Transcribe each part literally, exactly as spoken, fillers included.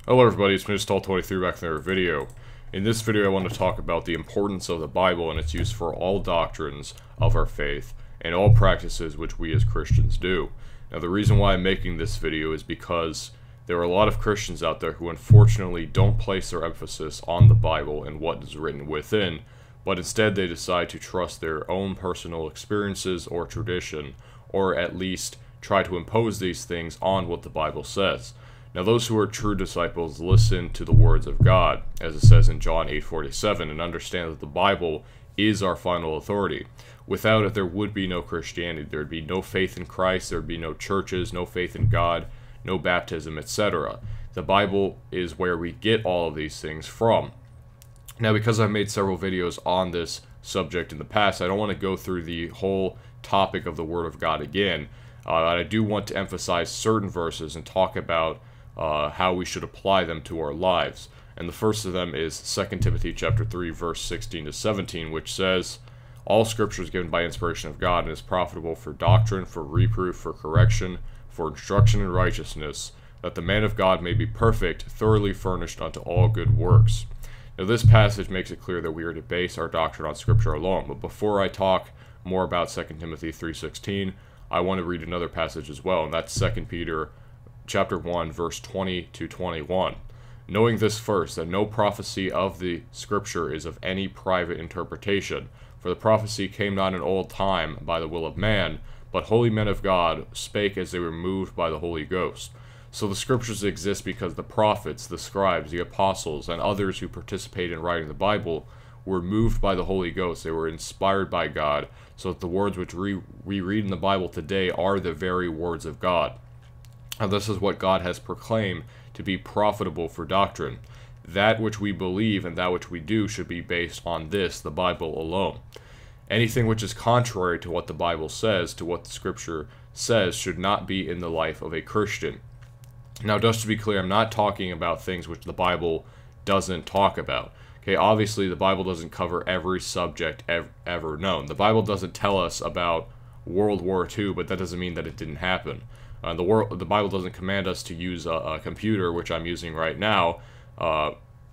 Hello everybody, it's Mistall twenty-three back in another video. In this video I want to talk about the importance of the Bible and its use for all doctrines of our faith and all practices which we as Christians do. Now the reason why I'm making this video is because there are a lot of Christians out there who unfortunately don't place their emphasis on the Bible and what is written within, but instead they decide to trust their own personal experiences or tradition, or at least try to impose these things on what the Bible says. Now those who are true disciples listen to the words of God, as it says in John eight forty-seven, and understand that the Bible is our final authority. Without it, there would be no Christianity. There would be no faith in Christ, there would be no churches, no faith in God, no baptism, et cetera. The Bible is where we get all of these things from. Now, because I've made several videos on this subject in the past, I don't want to go through the whole topic of the Word of God again. Uh, I do want to emphasize certain verses and talk about Uh, how we should apply them to our lives. And the first of them is Second Timothy chapter three, verse sixteen to seventeen, which says, "All scripture is given by inspiration of God and is profitable for doctrine, for reproof, for correction, for instruction in righteousness, that the man of God may be perfect, thoroughly furnished unto all good works." Now this passage makes it clear that we are to base our doctrine on scripture alone. But before I talk more about Second Timothy three sixteen, I want to read another passage as well, and that's Second Peter chapter one, verse twenty to twenty-one. "Knowing this first, that no prophecy of the Scripture is of any private interpretation, for the prophecy came not in old time by the will of man, but holy men of God spake as they were moved by the Holy Ghost." So the Scriptures exist because the prophets, the scribes, the apostles, and others who participate in writing the Bible were moved by the Holy Ghost. They were inspired by God, so that the words which we, we read in the Bible today are the very words of God. And this is what God has proclaimed to be profitable for doctrine. That which we believe and that which we do should be based on this, the Bible alone. Anything which is contrary to what the Bible says, to what the Scripture says, should not be in the life of a Christian. Now, just to be clear, I'm not talking about things which the Bible doesn't talk about. Okay, obviously the Bible doesn't cover every subject ever, ever known. The Bible doesn't tell us about World War Two, but that doesn't mean that it didn't happen. Uh, the, world, the Bible doesn't command us to use a, a computer, which I'm using right now, uh,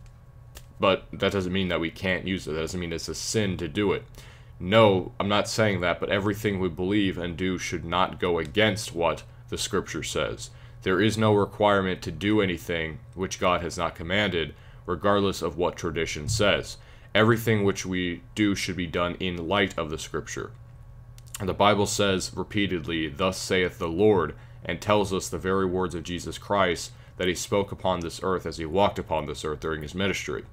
but that doesn't mean that we can't use it. That doesn't mean it's a sin to do it. No, I'm not saying that, but everything we believe and do should not go against what the Scripture says. There is no requirement to do anything which God has not commanded, regardless of what tradition says. Everything which we do should be done in light of the Scripture. And the Bible says repeatedly, "Thus saith the Lord," and tells us the very words of Jesus Christ that he spoke upon this earth as he walked upon this earth during his ministry.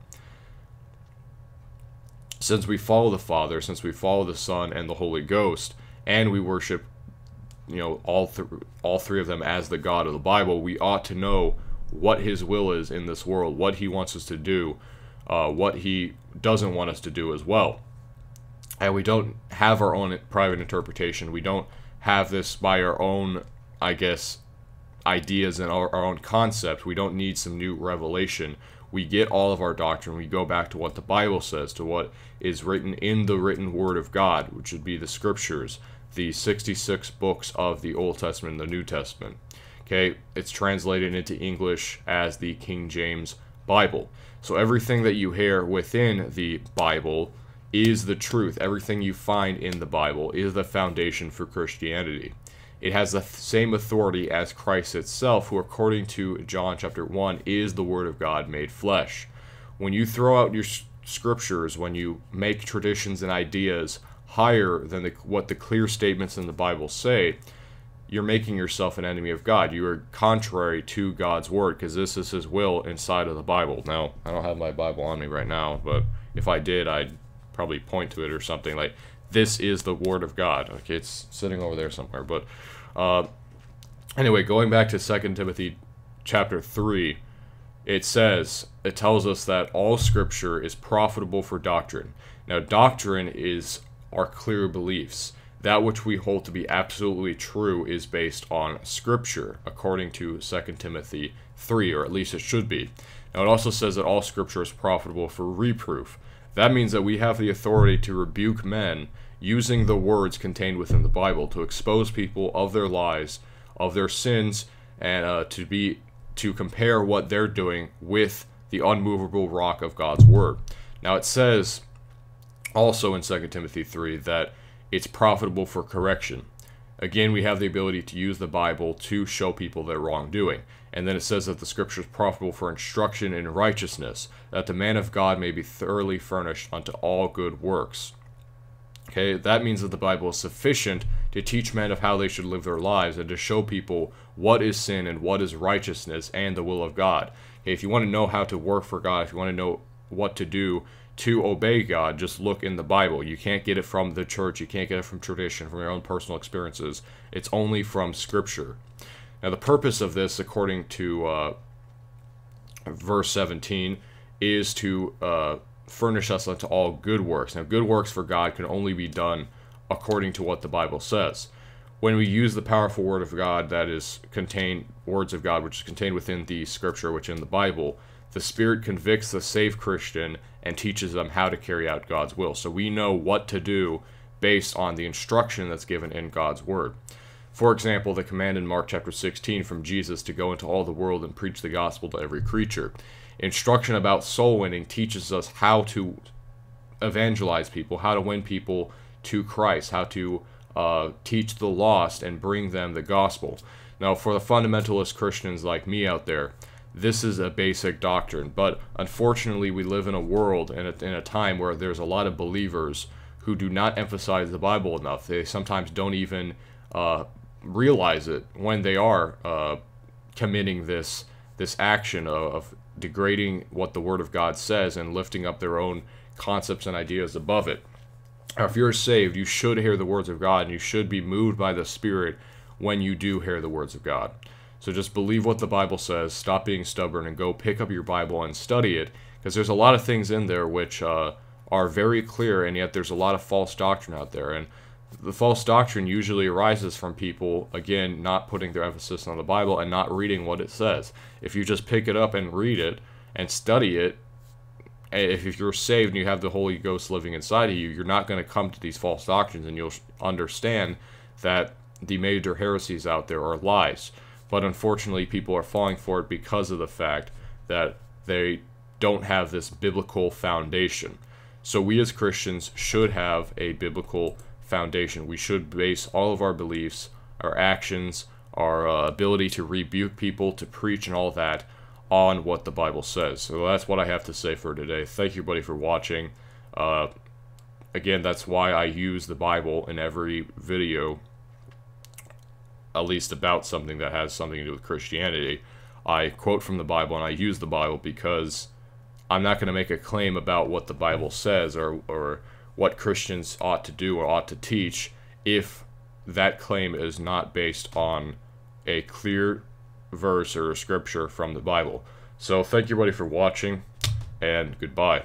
Since we follow the Father, since we follow the Son and the Holy Ghost, and we worship, you know, all, th all three of them as the God of the Bible, we ought to know what his will is in this world, what he wants us to do, uh, what he doesn't want us to do as well. And we don't have our own private interpretation. We don't have this by our own, I guess, ideas and our, our own concept. We don't need some new revelation. We get all of our doctrine. We go back to what the Bible says, to what is written in the written Word of God, which would be the Scriptures, the sixty-six books of the Old Testament and the New Testament. Okay, it's translated into English as the King James Bible. So everything that you hear within the Bible is the truth. Everything you find in the Bible is the foundation for Christianity. It has the same authority as Christ itself, who according to John chapter one is the Word of God made flesh. When you throw out your scriptures, when you make traditions and ideas higher than the, what the clear statements in the Bible say, you're making yourself an enemy of God. You are contrary to God's Word, because this is His will inside of the Bible. Now, I don't have my Bible on me right now, but if I did, I'd probably point to it or something like, this is the Word of God. Okay, it's sitting over there somewhere. But uh, anyway, going back to Second Timothy chapter three, it says, it tells us that all Scripture is profitable for doctrine. Now, doctrine is our clear beliefs. That which we hold to be absolutely true is based on Scripture, according to Second Timothy three, or at least it should be. Now, it also says that all Scripture is profitable for reproof. That means that we have the authority to rebuke men using the words contained within the Bible, to expose people of their lies, of their sins, and uh, to be to compare what they're doing with the unmovable rock of God's word. Now it says also in Second Timothy three that it's profitable for correction. Again, we have the ability to use the Bible to show people their wrongdoing. And then it says that the scripture is profitable for instruction in righteousness, that the man of God may be thoroughly furnished unto all good works. Okay, that means that the Bible is sufficient to teach men of how they should live their lives and to show people what is sin and what is righteousness and the will of God. Okay, if you want to know how to work for God, if you want to know what to do to obey God, just look in the Bible. You can't get it from the church, you can't get it from tradition, from your own personal experiences. It's only from Scripture. Now the purpose of this, according to uh, verse seventeen, is to uh, furnish us unto all good works. Now good works for God can only be done according to what the Bible says. When we use the powerful word of God that is contained, words of God, which is contained within the Scripture, which in the Bible, the Spirit convicts the saved Christian and teaches them how to carry out God's will. So we know what to do based on the instruction that's given in God's word. For example, the command in Mark chapter sixteen from Jesus to go into all the world and preach the gospel to every creature. Instruction about soul winning teaches us how to evangelize people, how to win people to Christ, how to uh, teach the lost and bring them the gospel. Now, for the fundamentalist Christians like me out there, this is a basic doctrine, but unfortunately we live in a world and in a time where there's a lot of believers who do not emphasize the Bible enough. They sometimes don't even uh, realize it when they are uh, committing this this action of, of degrading what the Word of God says and lifting up their own concepts and ideas above it. Now, if you're saved, you should hear the words of God, and you should be moved by the Spirit when you do hear the words of God. So just believe what the Bible says, stop being stubborn, and go pick up your Bible and study it, because there's a lot of things in there which uh, are very clear, and yet there's a lot of false doctrine out there. And the false doctrine usually arises from people, again, not putting their emphasis on the Bible and not reading what it says. If you just pick it up and read it and study it, if you're saved and you have the Holy Ghost living inside of you, you're not going to come to these false doctrines, and you'll understand that the major heresies out there are lies. But unfortunately, people are falling for it because of the fact that they don't have this biblical foundation. So we as Christians should have a biblical foundation. We should base all of our beliefs, our actions, our uh, ability to rebuke people, to preach and all that on what the Bible says. So that's what I have to say for today. Thank you, buddy, for watching. Uh, again, that's why I use the Bible in every video, at least about something that has something to do with Christianity. I quote from the Bible and I use the Bible because I'm not going to make a claim about what the Bible says or, or what Christians ought to do or ought to teach if that claim is not based on a clear verse or a scripture from the Bible. So thank you, everybody, for watching, and goodbye.